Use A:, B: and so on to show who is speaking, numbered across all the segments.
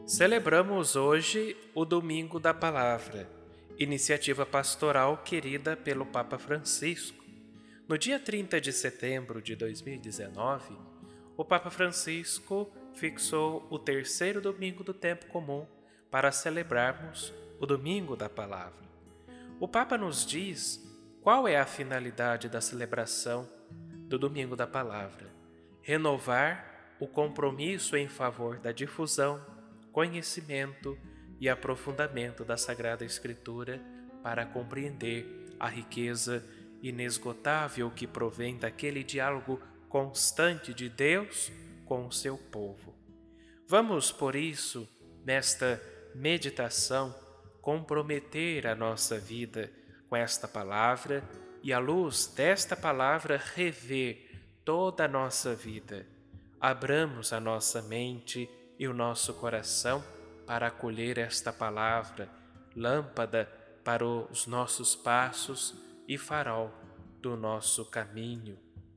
A: Celebramos hoje o Domingo da Palavra, iniciativa pastoral querida pelo Papa Francisco. No dia 30 de setembro de 2019, o Papa Francisco fixou o terceiro domingo do tempo comum para celebrarmos o Domingo da Palavra. O Papa nos diz qual é a finalidade da celebração do Domingo da Palavra: renovar o compromisso em favor da difusão, conhecimento e aprofundamento da Sagrada Escritura para compreender a riqueza inesgotável que provém daquele diálogo constante de Deus com o seu povo. Vamos, por isso, nesta meditação, comprometer a nossa vida com esta palavra e, à luz desta palavra, rever toda a nossa vida. Abramos a nossa mente e o nosso coração para acolher esta palavra, lâmpada para os nossos passos e farol do nosso caminho.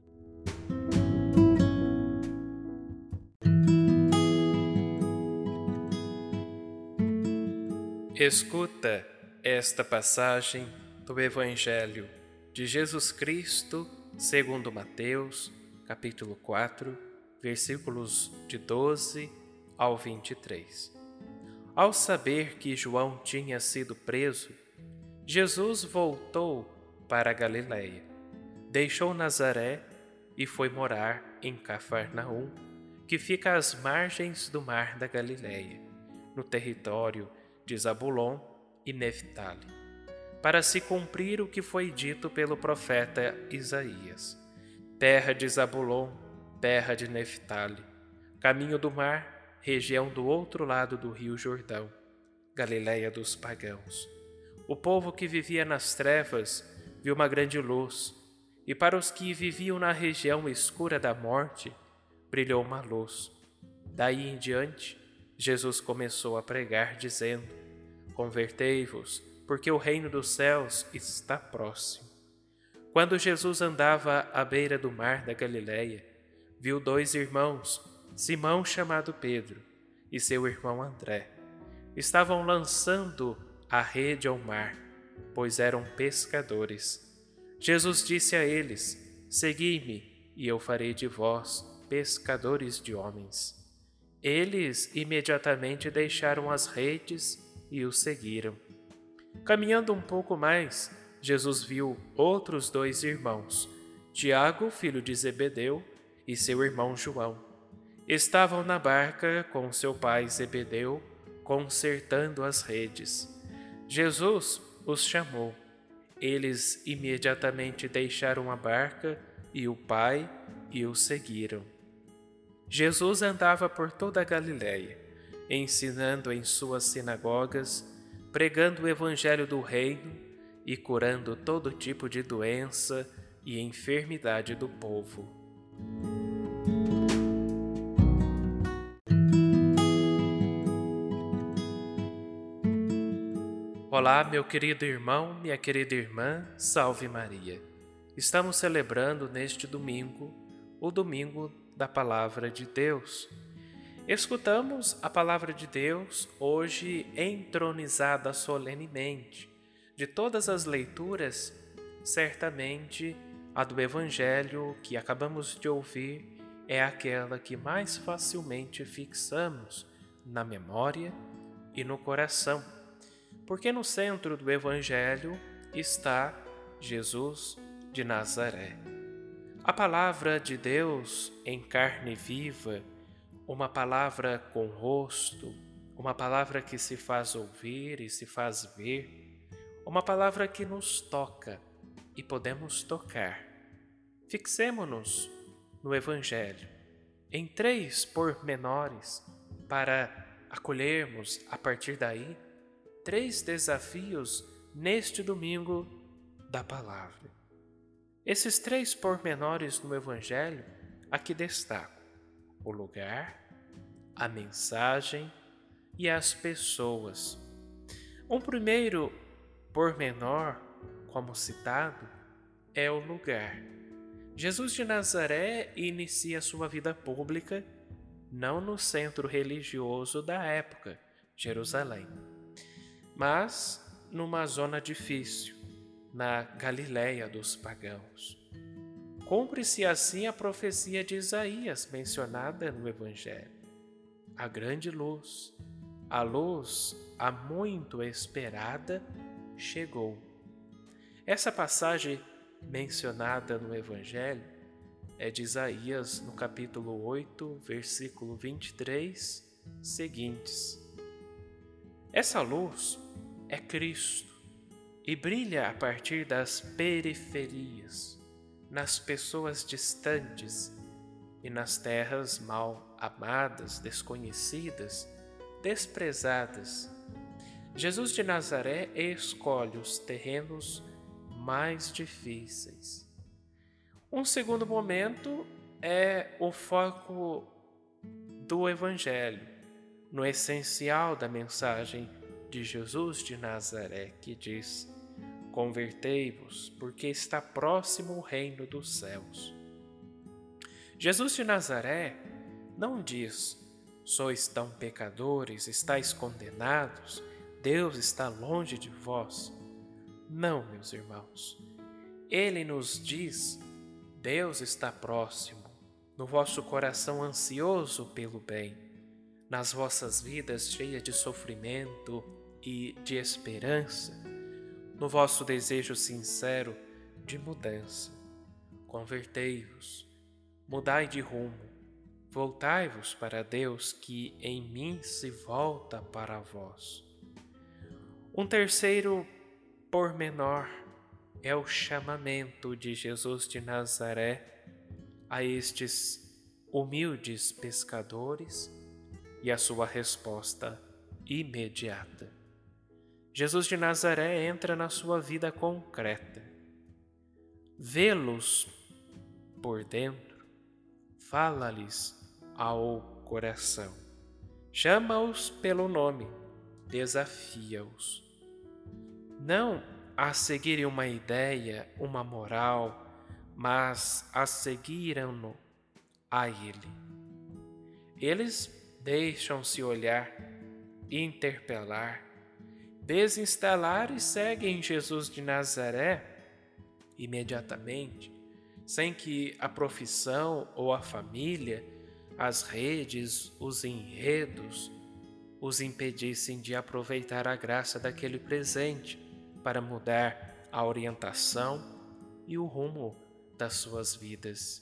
A: Escuta esta passagem do Evangelho de Jesus Cristo segundo Mateus, capítulo 4, versículos de 12 ao 23. Ao saber que João tinha sido preso, Jesus voltou para a Galiléia, deixou Nazaré e foi morar em Cafarnaum, que fica às margens do mar da Galiléia, no território de Zabulon e Neftali, para se cumprir o que foi dito pelo profeta Isaías: terra de Zabulon, terra de Neftali, caminho do mar, região do outro lado do rio Jordão, Galiléia dos pagãos. O povo que vivia nas trevas viu uma grande luz, e para os que viviam na região escura da morte, brilhou uma luz. Daí em diante, Jesus começou a pregar, dizendo: convertei-vos, porque o reino dos céus está próximo. Quando Jesus andava à beira do mar da Galiléia, viu dois irmãos, Simão, chamado Pedro, e seu irmão André. Estavam lançando a rede ao mar, pois eram pescadores. Jesus disse a eles: segui-me, e eu farei de vós pescadores de homens. Eles imediatamente deixaram as redes e o seguiram. Caminhando um pouco mais, Jesus viu outros dois irmãos, Tiago, filho de Zebedeu, e seu irmão João. Estavam na barca com seu pai Zebedeu, consertando as redes. Jesus os chamou. Eles imediatamente deixaram a barca e o pai e o seguiram. Jesus andava por toda a Galiléia, ensinando em suas sinagogas, pregando o evangelho do reino e curando todo tipo de doença e enfermidade do povo. Olá, meu querido irmão, minha querida irmã, salve Maria. Estamos celebrando neste domingo o Domingo da Palavra de Deus. Escutamos a Palavra de Deus hoje entronizada solenemente. De todas as leituras, certamente a do Evangelho que acabamos de ouvir é aquela que mais facilmente fixamos na memória e no coração, porque no centro do Evangelho está Jesus de Nazaré. A palavra de Deus em carne viva, uma palavra com rosto, uma palavra que se faz ouvir e se faz ver, uma palavra que nos toca e podemos tocar. Fixemo-nos no Evangelho, em 3 pormenores, para acolhermos, a partir daí, 3 desafios neste Domingo da Palavra. Esses 3 pormenores no Evangelho aqui destaco: o lugar, a mensagem e as pessoas. Um primeiro pormenor, como citado, é o lugar. Jesus de Nazaré inicia sua vida pública não no centro religioso da época, Jerusalém, mas numa zona difícil, na Galiléia dos pagãos. Cumpre-se assim a profecia de Isaías mencionada no Evangelho. A grande luz, a luz há muito esperada, chegou. Essa passagem mencionada no Evangelho é de Isaías, no capítulo 8, versículo 23, seguintes. Essa luz é Cristo e brilha a partir das periferias, nas pessoas distantes e nas terras mal amadas, desconhecidas, desprezadas. Jesus de Nazaré escolhe os terrenos mais difíceis. Um segundo momento é o foco do Evangelho, no essencial da mensagem de Jesus de Nazaré, que diz: convertei-vos, porque está próximo o reino dos céus. Jesus de Nazaré não diz: sois tão pecadores, estáis condenados, Deus está longe de vós. Não, meus irmãos. Ele nos diz: Deus está próximo, no vosso coração ansioso pelo bem, nas vossas vidas cheias de sofrimento e de esperança, no vosso desejo sincero de mudança. Convertei-vos, mudai de rumo, voltai-vos para Deus, que em mim se volta para vós. Um terceiro pormenor é o chamamento de Jesus de Nazaré a estes humildes pescadores e a sua resposta imediata. Jesus de Nazaré entra na sua vida concreta. Vê-los por dentro, fala-lhes ao coração. Chama-os pelo nome, desafia-os. Não a seguirem uma ideia, uma moral, mas a seguiram-no a Ele. Eles deixam-se olhar, interpelar, desinstalar e seguem Jesus de Nazaré imediatamente, sem que a profissão ou a família, as redes, os enredos, os impedissem de aproveitar a graça daquele presente para mudar a orientação e o rumo das suas vidas.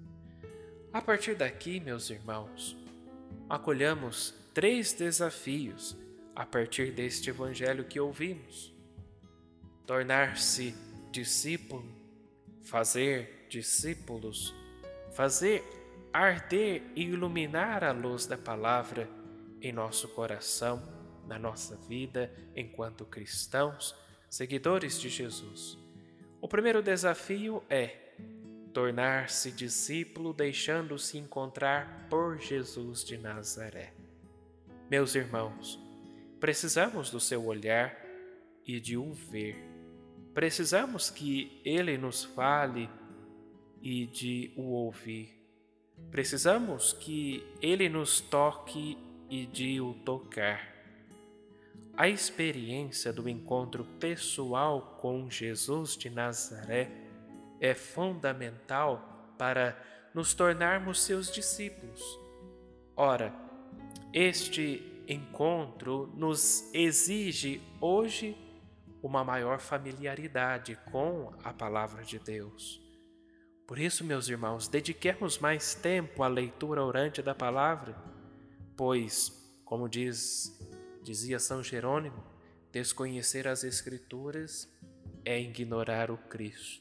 A: A partir daqui, meus irmãos, acolhamos 3 desafios a partir deste evangelho que ouvimos: tornar-se discípulo, fazer discípulos, fazer arder e iluminar a luz da palavra em nosso coração, na nossa vida enquanto cristãos, seguidores de Jesus. O primeiro desafio é tornar-se discípulo, deixando-se encontrar por Jesus de Nazaré. Meus irmãos, precisamos do seu olhar e de o ver. Precisamos que Ele nos fale e de o ouvir. Precisamos que Ele nos toque e de o tocar. A experiência do encontro pessoal com Jesus de Nazaré é fundamental para nos tornarmos seus discípulos. Ora, este encontro nos exige hoje uma maior familiaridade com a palavra de Deus. Por isso, meus irmãos, dediquemos mais tempo à leitura orante da palavra, pois, como dizia São Jerônimo, desconhecer as Escrituras é ignorar o Cristo.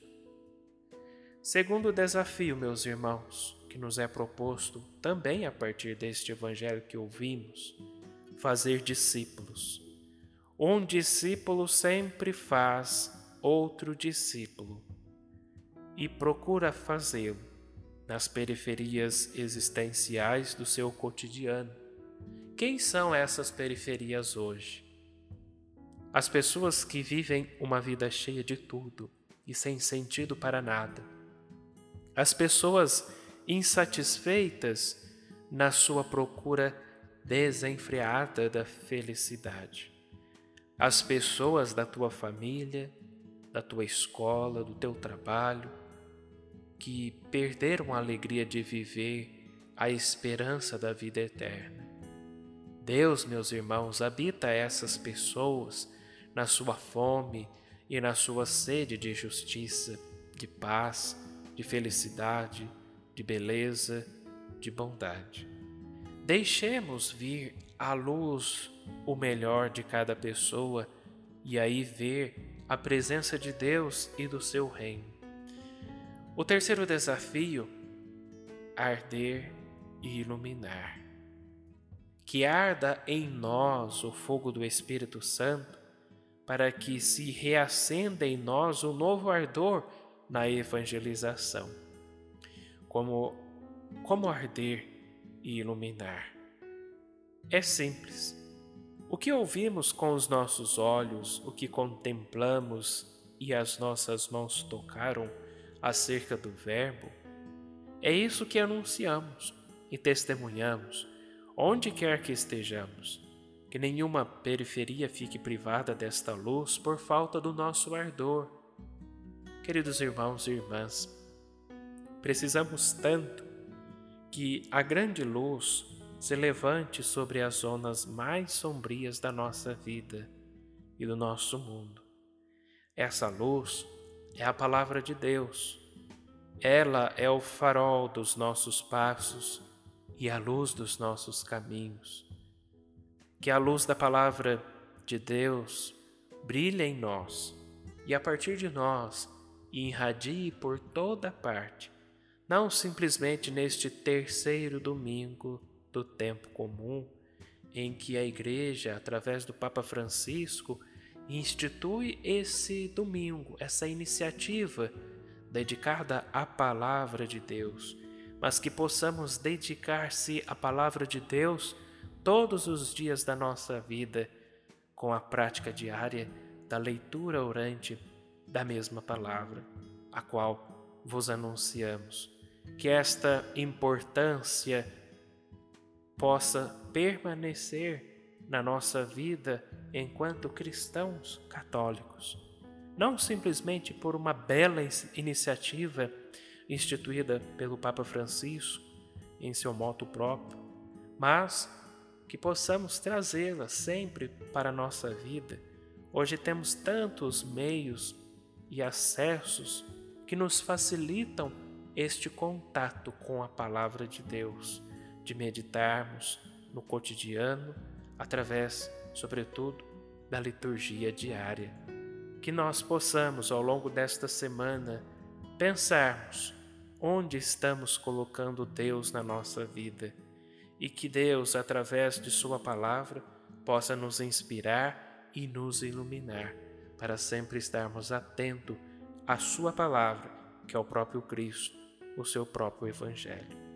A: Segundo desafio, meus irmãos, que nos é proposto também a partir deste evangelho que ouvimos: fazer discípulos. Um discípulo sempre faz outro discípulo e procura fazê-lo nas periferias existenciais do seu cotidiano. Quem são essas periferias hoje? As pessoas que vivem uma vida cheia de tudo e sem sentido para nada. As pessoas insatisfeitas na sua procura desenfreada da felicidade. As pessoas da tua família, da tua escola, do teu trabalho, que perderam a alegria de viver a esperança da vida eterna. Deus, meus irmãos, habita essas pessoas na sua fome e na sua sede de justiça, de paz, de felicidade, de beleza, de bondade. Deixemos vir à luz o melhor de cada pessoa e aí ver a presença de Deus e do seu reino. O terceiro desafio: arder e iluminar. Que arda em nós o fogo do Espírito Santo, para que se reacenda em nós um novo ardor na evangelização. Como arder e iluminar? É simples. O que ouvimos com os nossos olhos, o que contemplamos e as nossas mãos tocaram acerca do Verbo, é isso que anunciamos e testemunhamos, onde quer que estejamos. Que nenhuma periferia fique privada desta luz por falta do nosso ardor. Queridos irmãos e irmãs, precisamos tanto que a grande luz se levante sobre as zonas mais sombrias da nossa vida e do nosso mundo. Essa luz é a palavra de Deus. Ela é o farol dos nossos passos e a luz dos nossos caminhos. Que a luz da palavra de Deus brilhe em nós e a partir de nós irradie por toda parte, não simplesmente neste terceiro domingo do tempo comum, em que a Igreja, através do Papa Francisco, institui esse domingo, essa iniciativa dedicada à Palavra de Deus, mas que possamos dedicar-se à Palavra de Deus todos os dias da nossa vida, com a prática diária da leitura orante da mesma palavra, a qual vos anunciamos. Que esta importância possa permanecer na nossa vida enquanto cristãos católicos, não simplesmente por uma bela iniciativa instituída pelo Papa Francisco em seu motu próprio, mas que possamos trazê-la sempre para a nossa vida. Hoje temos tantos meios e acessos que nos facilitam este contato com a Palavra de Deus, de meditarmos no cotidiano, através, sobretudo, da liturgia diária. Que nós possamos, ao longo desta semana, pensarmos onde estamos colocando Deus na nossa vida e que Deus, através de Sua Palavra, possa nos inspirar e nos iluminar, para sempre estarmos atentos à Sua Palavra, que é o próprio Cristo, o seu próprio Evangelho.